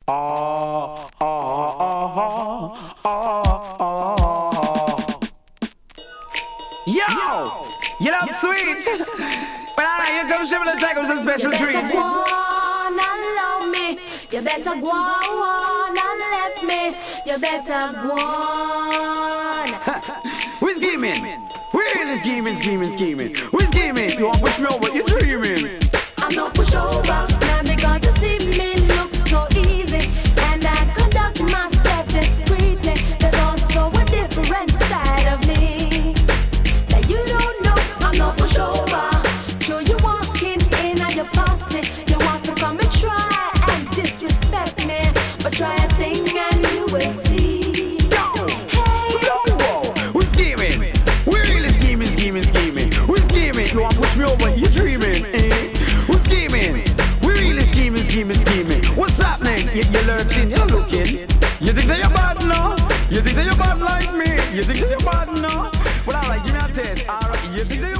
Yo, you love sweets. But alright, here comes Shimmer and take us some special treats. You better go on and love me. You better go on and let me. You better go on. We're scheming. We're really scheming. We're scheming. You want to push me over? You're dreaming. I'm not push over. Not because you see me look so easy. And I conduct myself discreetly. There's also a different side of me that you don't know. I'm not push over. Sure you walking in and your posse. You want to come and try and disrespect me. But try a thing and you will see. We're scheming. We're really scheming. We're scheming. You want to push me over? You're dreaming. We're scheming. We're really scheming. What's happening? You're lurking. You're looking. You think that you're bad now? You think that you're bad like me? You think that you're bad now? Well, alright, give me a taste. Alright, you think that you're